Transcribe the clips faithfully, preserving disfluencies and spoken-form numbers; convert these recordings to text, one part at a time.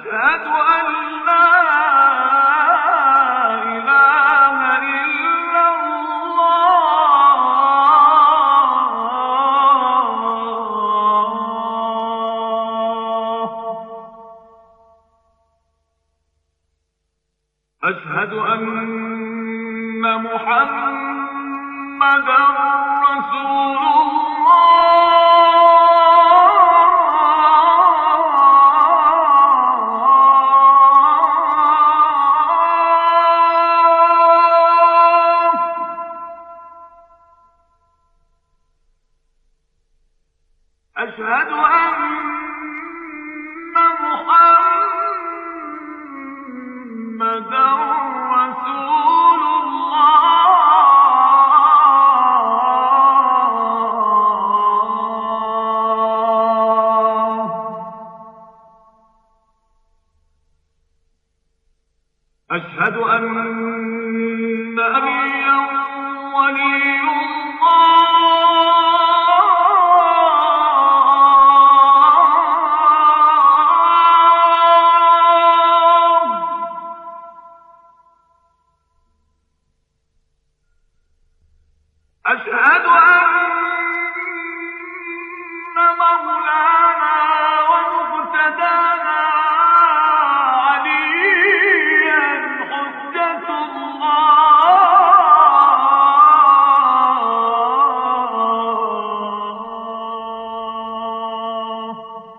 أشهد أن لا إله إلا الله. أشهد أن محمدًا رسول أشهد أن محمدًا رسول الله. أشهد أن نبيًا ولي أشهد أن مولانا ومقتدانا عليا حجة الله.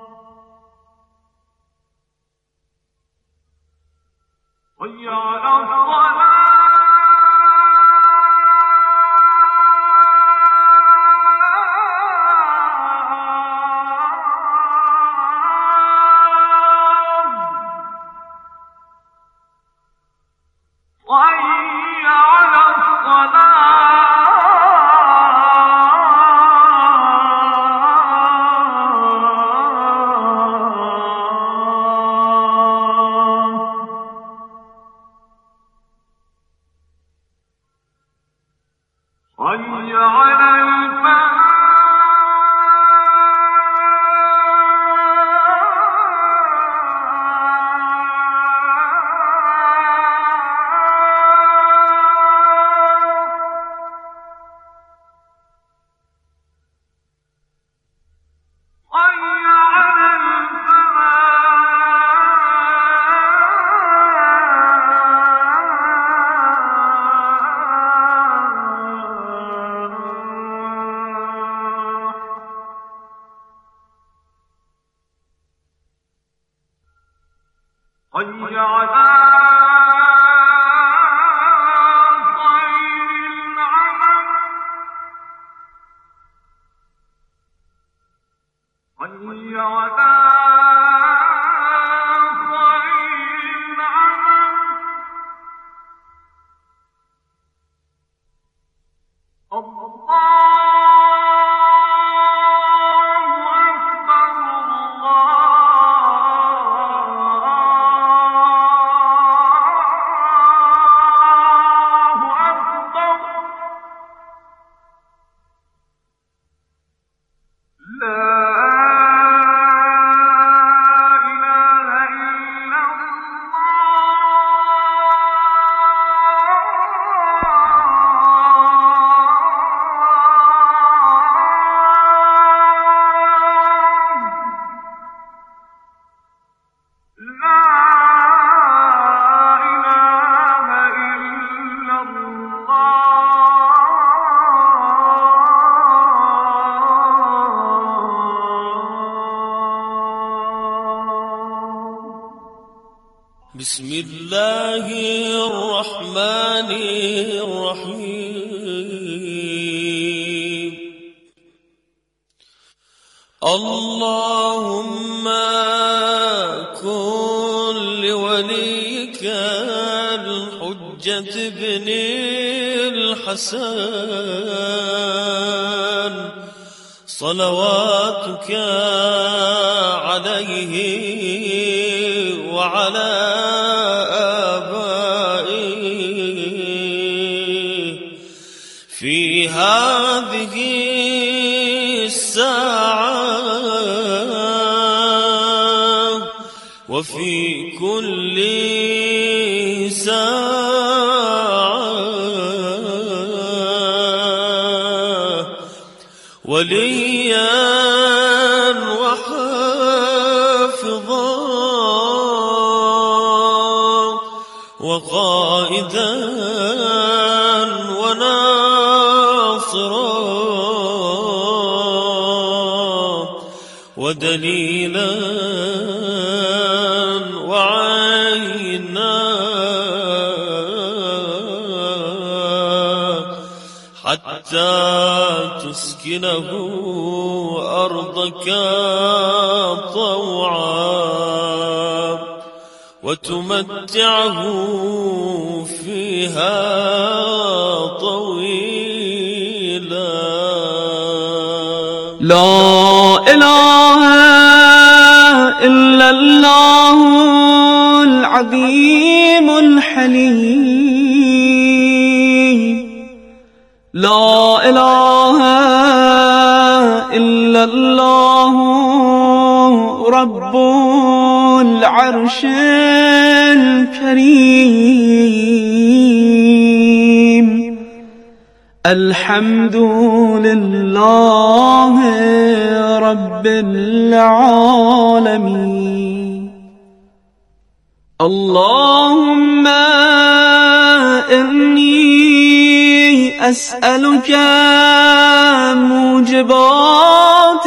حي على الصلاة. حي على الصلاة. حي على الفلاح. حي على خير العمل. حي على خير العمل. الله بسم الله الرحمن الرحيم. اللهم كن لوليك الحجة بن الحسن صلواتك عليه وعلى آبائه في هذه الساعة وفي كل ساعة وليا وحافظا وقائدا وناصرا ودليلا وعينا حتى تسكنه أرضك طوعا وتمتعه فيها طويلا. لا إله إلا الله العظيم الحليم. لا إله إلا الله رب العرش الكريم. الحمد لله رب العالمين. اللهم إني أسألك موجبات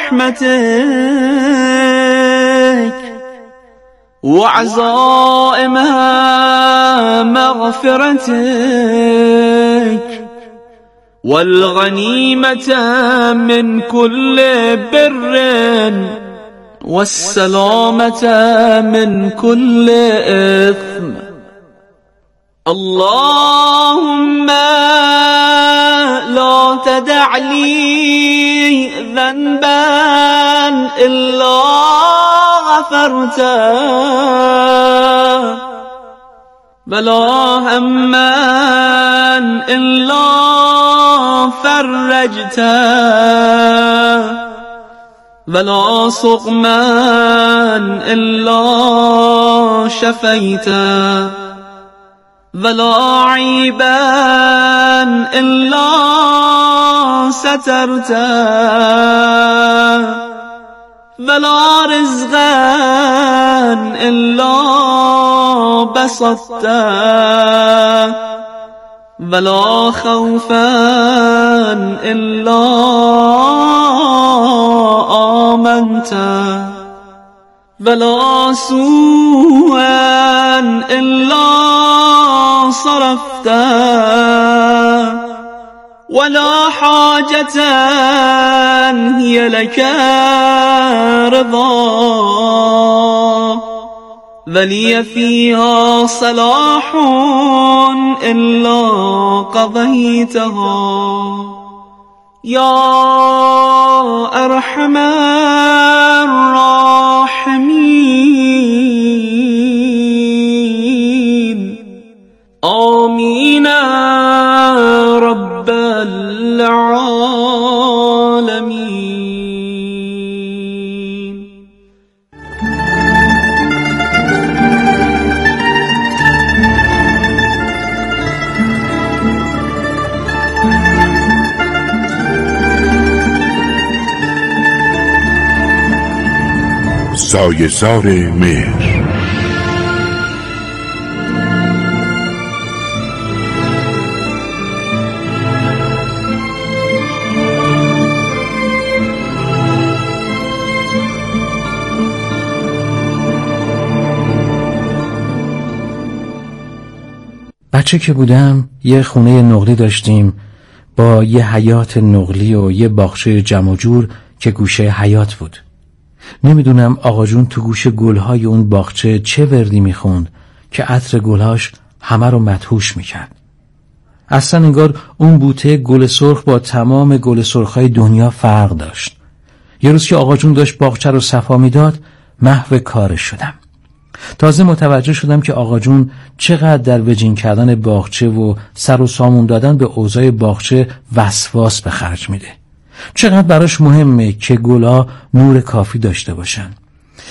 رحمتك وعزائم مغفرتك والغنيمة من كل بر والسلامة من كل إثم. اللهم لا تدع لي ذنبا إلا غفرته ولا هما إلا فرجته ولا سقما إلا شفيته ولا عيبا إلا سترته ولا رزقا إلا بسطته ولا خوفا إلا آمنته ولا سوءا إلا صرفته ولا حاجة هي لك رضا ولي فيها صلاح إلا قضيتها يا أرحم الراحمين. آمين رب العالمين. سایه‌زار مهر. بچه که بودم یه خونه نقلی داشتیم با یه حیاط نقلی و یه باغچه جمع و جور که گوشه حیاط بود. نمیدونم آقا جون تو گوشه گلهای اون باغچه چه وردی میخوند که عطر گلهاش همه رو مدهوش میکرد. اصلا انگار اون بوته گل سرخ با تمام گل سرخهای دنیا فرق داشت. یه روز که آقا جون داشت باغچه رو صفا میداد محو کارش شدم. تازه متوجه شدم که آقا جون چقدر در وجین کردن باغچه و سر و سامون دادن به اوضاع باغچه وسواس به خرج میده. چقدر براش مهمه که گلها نور کافی داشته باشن.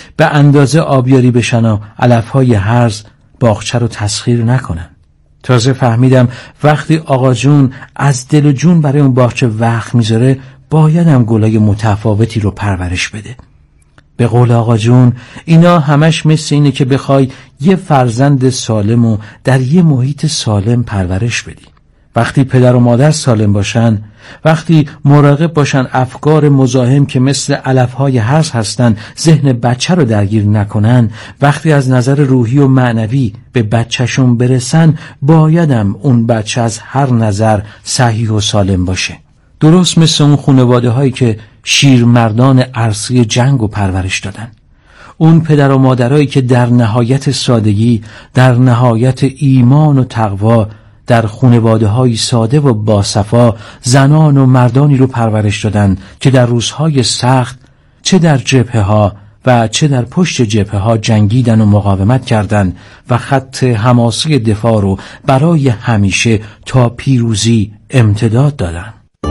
به اندازه آبیاری بشن و علفهای هرز باغچه رو تسخیر نکنن. تازه فهمیدم وقتی آقا جون از دل و جون برای اون باغچه وقت میذاره بایدم گلای متفاوتی رو پرورش بده. به قول آقا جون اینا همش مثل اینه که بخوای یه فرزند سالم و در یه محیط سالم پرورش بدی. وقتی پدر و مادر سالم باشن، وقتی مراقب باشن افکار مزاحم که مثل علفهای هرز هستن ذهن بچه رو درگیر نکنن، وقتی از نظر روحی و معنوی به بچهشون برسن، بایدم اون بچه از هر نظر صحیح و سالم باشه. درست مثل اون خانواده هایی که شیرمردان عرصه جنگ و پرورش دادن. اون پدر و مادرایی که در نهایت سادگی، در نهایت ایمان و تقوا، در خانواده های ساده و باصفا زنان و مردانی رو پرورش دادن که در روزهای سخت چه در جبهه ها و چه در پشت جبهه ها جنگیدن و مقاومت کردند و خط حماسی دفاع رو برای همیشه تا پیروزی امتداد دادن.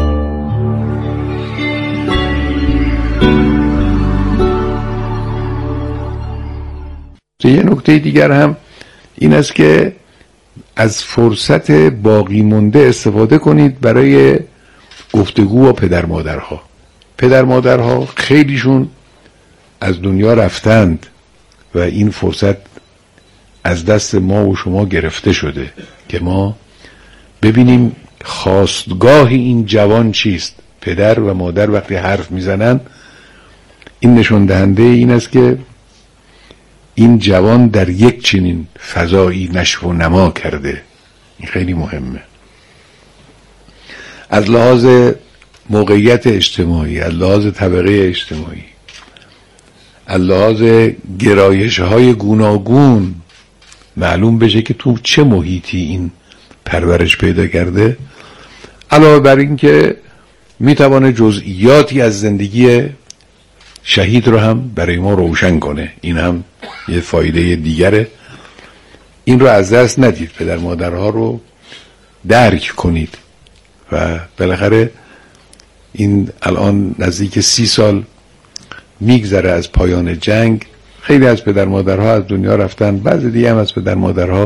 یه نکته دیگر هم این است که از فرصت باقی مونده استفاده کنید برای گفتگو با پدر مادرها. پدر مادرها خیلیشون از دنیا رفتند و این فرصت از دست ما و شما گرفته شده که ما ببینیم خواستگاه این جوان چیست. پدر و مادر وقتی حرف میزنن این نشون دهنده این است که این جوان در یک چنین فضایی نشو و نما کرده. این خیلی مهمه. از لحاظ موقعیت اجتماعی، از لحاظ طبقه اجتماعی، از لحاظ گرایش های گوناگون معلوم بشه که تو چه محیطی این پرورش پیدا کرده. علاوه بر این که میتوانه جزئیاتی از زندگی شهید رو هم برای ما روشن کنه. این هم یه فایده دیگره. این رو از دست ندید. پدر مادرها رو درک کنید و بالاخره این الان نزدیک سی سال میگذره از پایان جنگ. خیلی از پدر مادرها از دنیا رفتن، بعضی دیگه هم از پدر مادرها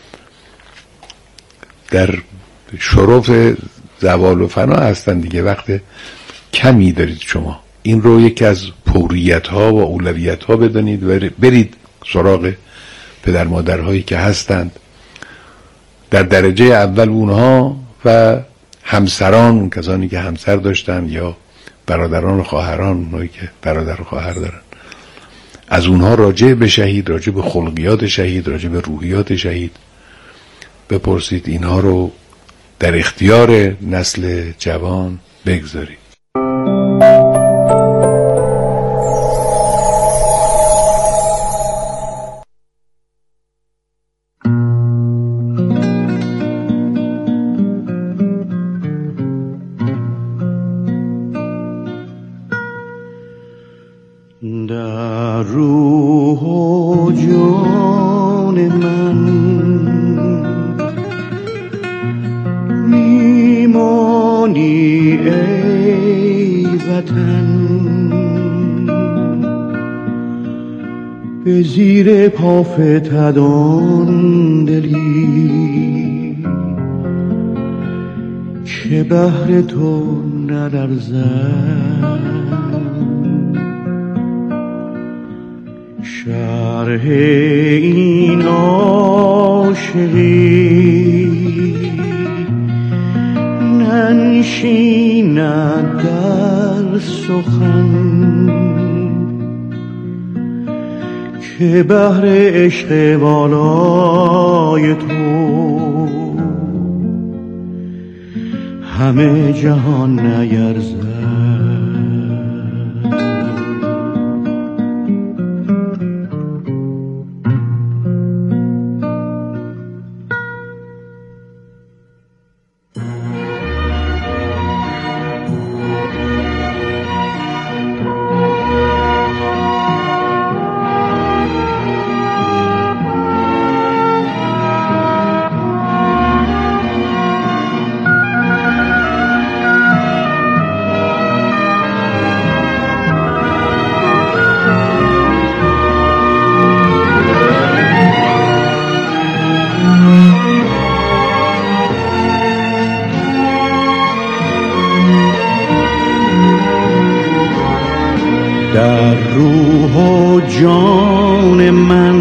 در شرف زوال و فنا هستن دیگه. وقت کمی دارید شما. این رو یکی از پوریت ها و اولویت ها بدانید و برید سراغ پدر مادرهایی که هستند. در درجه اول اونها و همسران، اون کسانی که همسر داشتن یا برادران و خواهران، اونایی که برادر و خواهر دارن، از اونها راجع به شهید، راجع به خلقیات شهید، راجع به روحیات شهید بپرسید. اینها رو در اختیار نسل جوان بگذارید. در روح و جان من میمانی ای وطن، به زیر پا فتدان دلی که بهر تو نلرزد. شرح این عاشقی ننشیند در سخن، که بهر عشق والای تو همه جهان نیرزد. در روح و جان من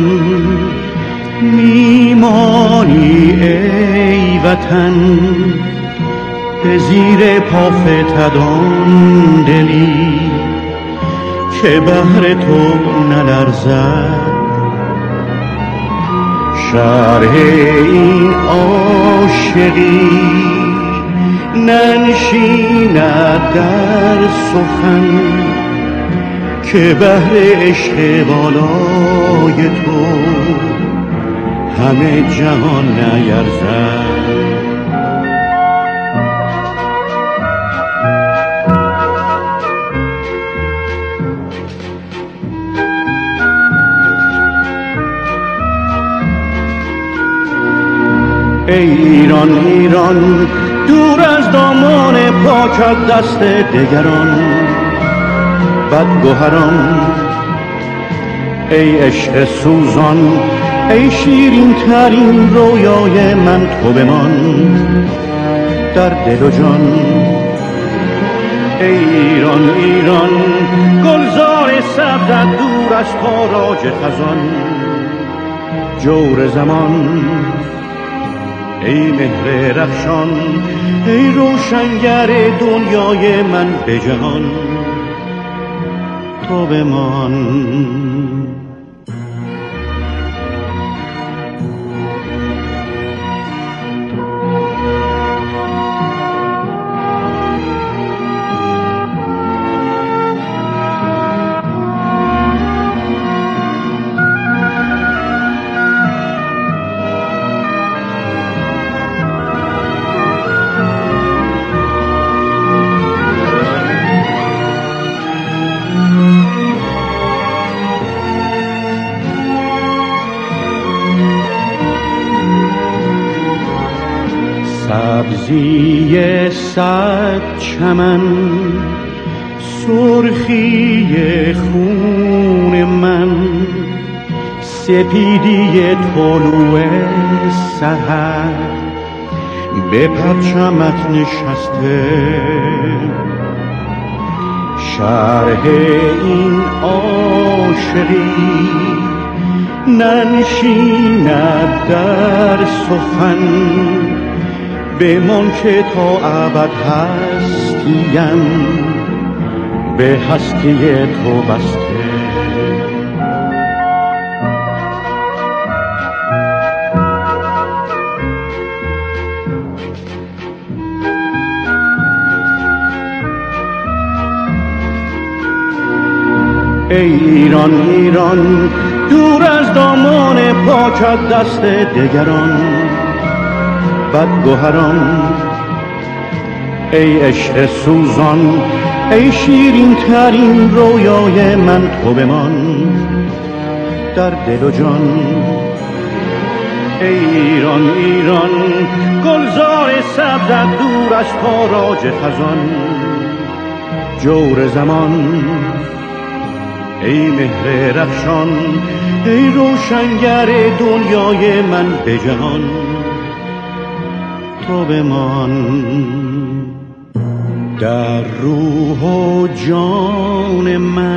میمانی ای وطن، به زیر پا فتدان دلی که بهر تو نلرزد. شرح این عاشقی ننشیند در سخن که بهر عشق بالای تو همه جهان نیرزد. ای ایران ایران دور از دامان پاکت دست دگران بدگوهران، ای عشق سوزان ای شیرین ترین رویای من تو بمان در دل و جان. ای ایران ایران گلزار سبزت دور از تاراج خزان جور زمان. ای مهر رخشان ای روشنگر دنیای من به جهان تو بمان. سبزی صد چمن سرخی خون من، سپیدی طلوع سحر به پرچمت نشسته. شرح این عاشقی ننشیند در سخن بمان که تا ابد هستیم به هستی تو بسته. ای ایران ایران دور از دامان پاکت دست دگران بدگوهران، ای عشق سوزان ای شیرین ترین رویای من تو بمان در دل و جان. ای ایران ایران گلزار سبزت دور از تاراج خزان جور زمان. ای مهر رخشان ای روشنگر دنیای من به جهان تو بمان. در روح و جان من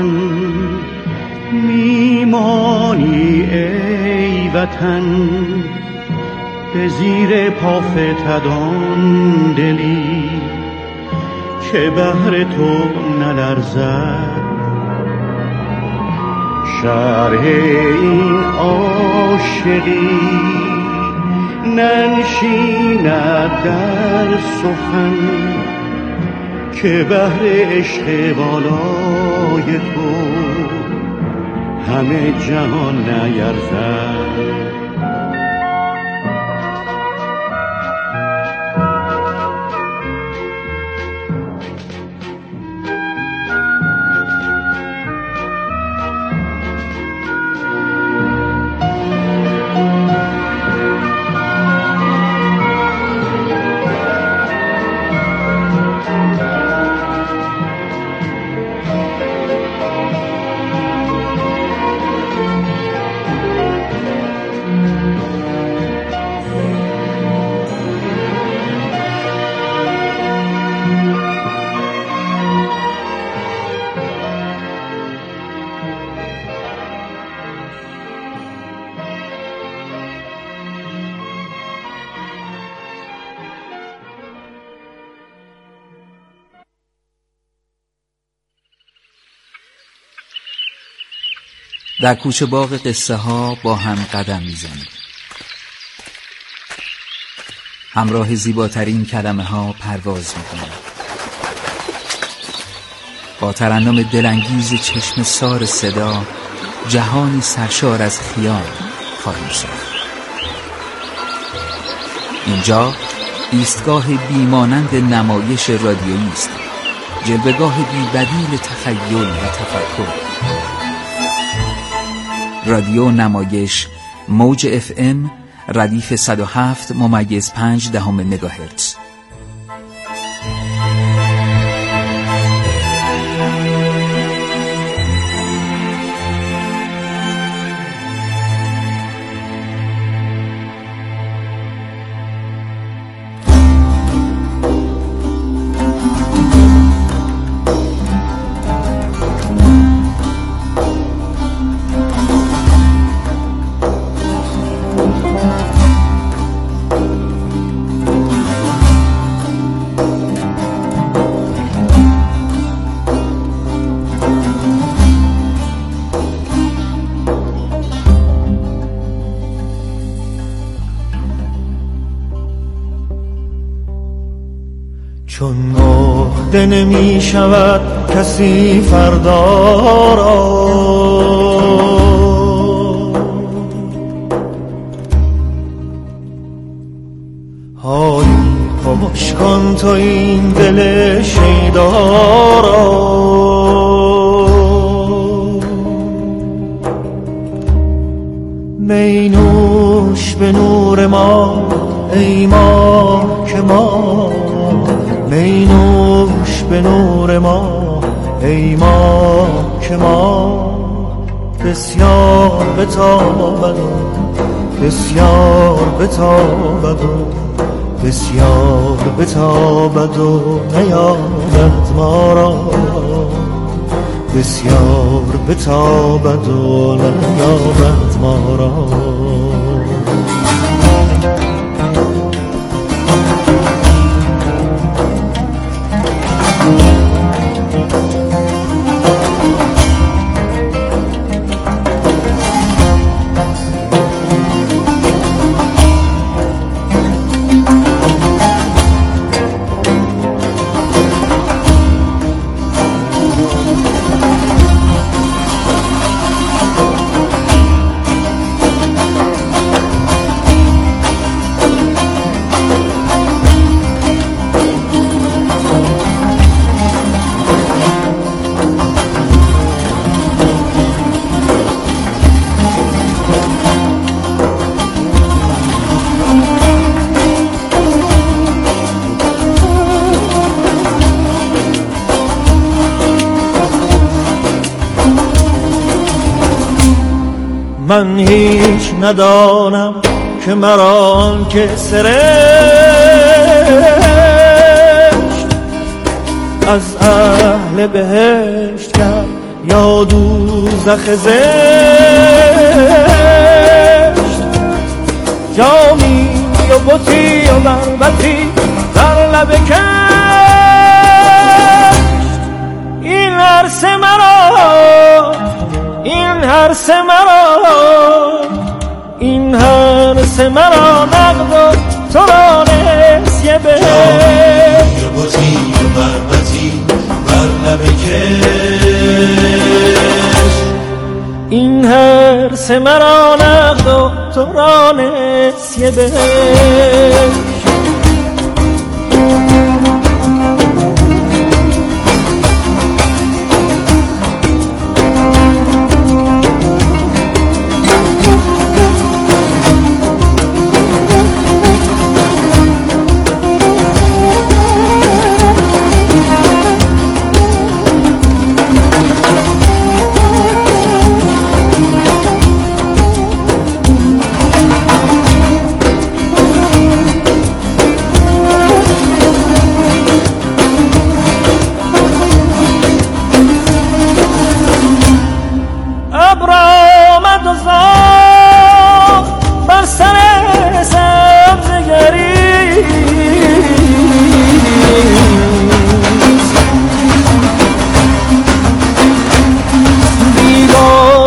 میمانی ای وطن، به زیر پا فتدان دلی که بهر تو نلرزد. شرح این عاشقی ننشیند در سخن که بهر عشق بالای تو همه جهان نیرزد. در کوچه باغ قصه ها با هم قدم میزنیم. همراه زیباترین کلمه ها پرواز میکنیم. با ترنم دلانگیز چشم سار صدا جهانی سرشار از خیال خواهیم شد. اینجا ایستگاه بیمانند نمایش رادیویی است، جلوه‌گاه بی‌بدیل تخیل و تفکر. رادیو نمایش موج اف ام ردیف صد و هفت ممیز پنج دهم مگاهرتز. چون عهده نمی شود کسی فردا را، حالی خوش کن تو این دل شیدا را. می نوش به نور ما ای ما که ما، می نوش به نور ما ای ما که ما. بسیار بتابد و بسیار بتابد و بسیار بتابد و نیابد ما را. بسیار بتابد و نیابد ما را. من هیچ ندانم که مرا آن که سرشت از اهل بهشت کرد یا دوزخ زشت. جامی و بطی و بربطی در لب کشت، این عرص مرا، این هرس مرا، این هرس مرا نقد و تو را نسیه به یا بطی و بربطی بر لب کش. این هرس مرا نقد و تو را نسیه به.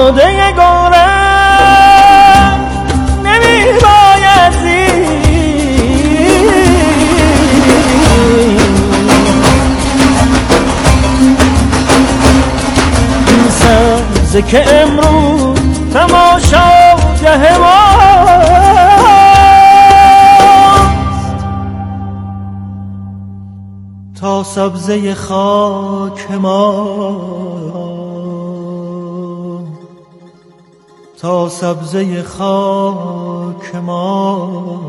باده گوره نمی باید این سبزه که امروز تماشاگه ماست تا سبزه خاک ما تا سبزه خاک ما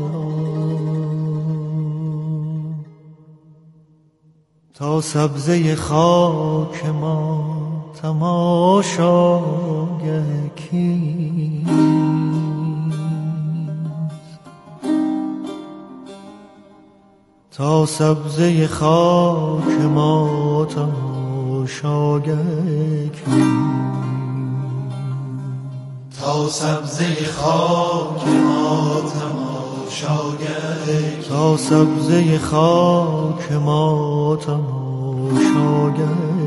تا سبزه خاک ما تماشاگه کیست تا سبزه خاک ما تماشاگه کیست تا سبزه خاک ما تماشاگه تا سبزه خاک ما تماشاگه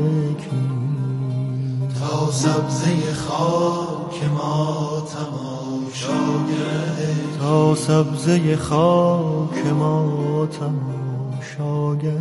تا سبزه خاک ما تماشاگه تا سبزه خاک ما تماشاگه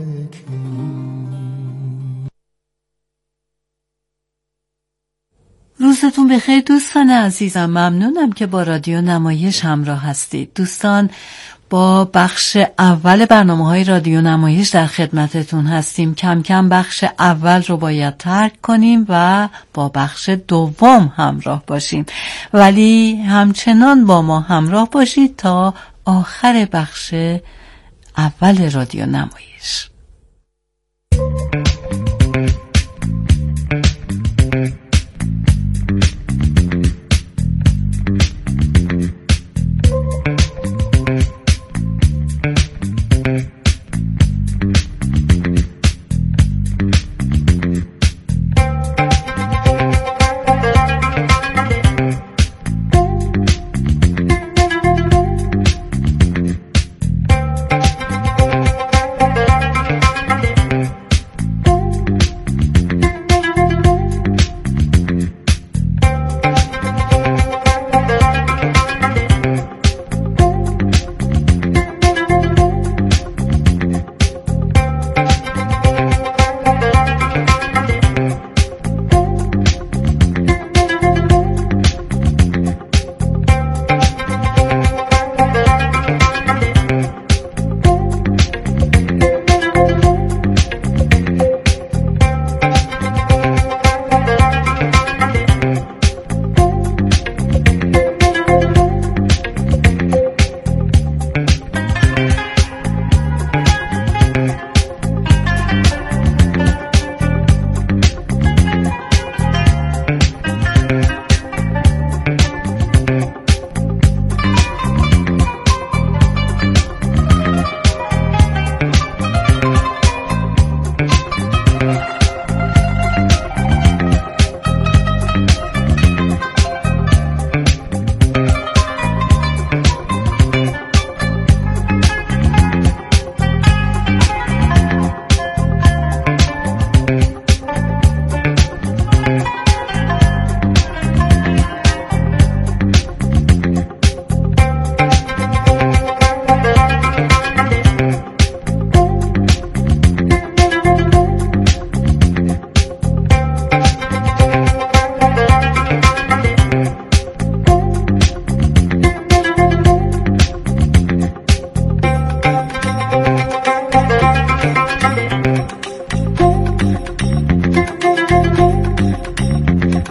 روزتون بخیر دوستان عزیزم. ممنونم که با رادیو نمایش همراه هستید. دوستان با بخش اول برنامه‌های رادیو نمایش در خدمتتون هستیم. کم کم بخش اول رو باید ترک کنیم و با بخش دوم همراه باشیم، ولی همچنان با ما همراه باشید تا آخر بخش اول رادیو نمایش.